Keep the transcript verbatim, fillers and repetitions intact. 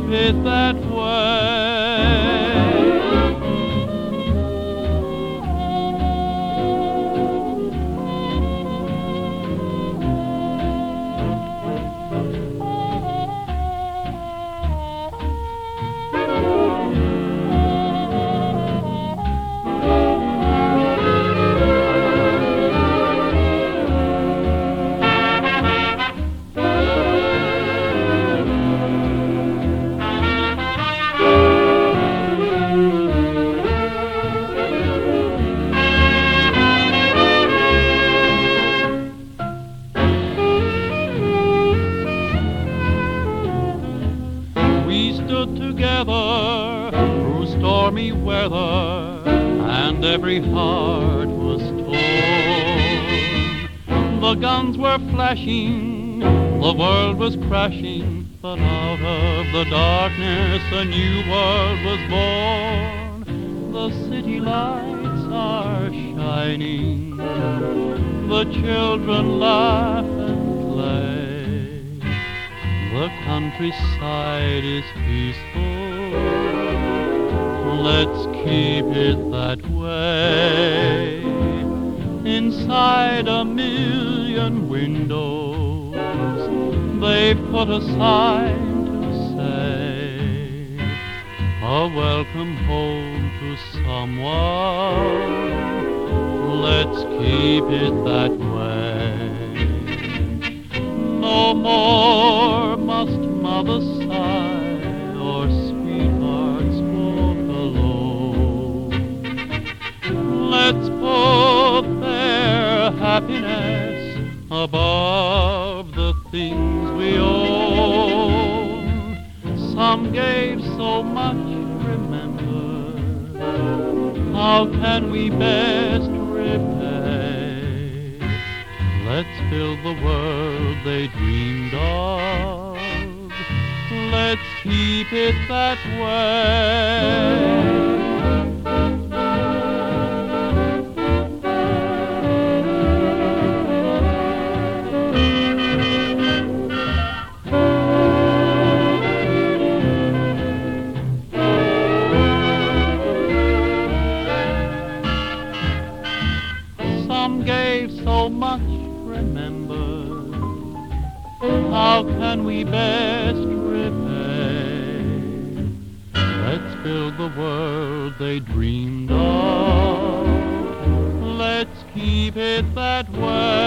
keep it that way. We stood together through stormy weather, and every heart was torn. The guns were flashing, the world was crashing, but out of the darkness a new world was born. The city lights are shining, the children laugh and play. The countryside is peaceful, let's keep it that way. Inside a million windows, they've put a sign to say, a welcome home to someone, let's keep it that way. No more must mothers sigh or sweethearts walk alone. Let's put their happiness above the things we own. Some gave so much, remember, how can we best repay? Let's build the world they dreamed of, let's keep it that way. Some gave so much, remember, how can we best repay? Let's build the world they dreamed of, let's keep it that way.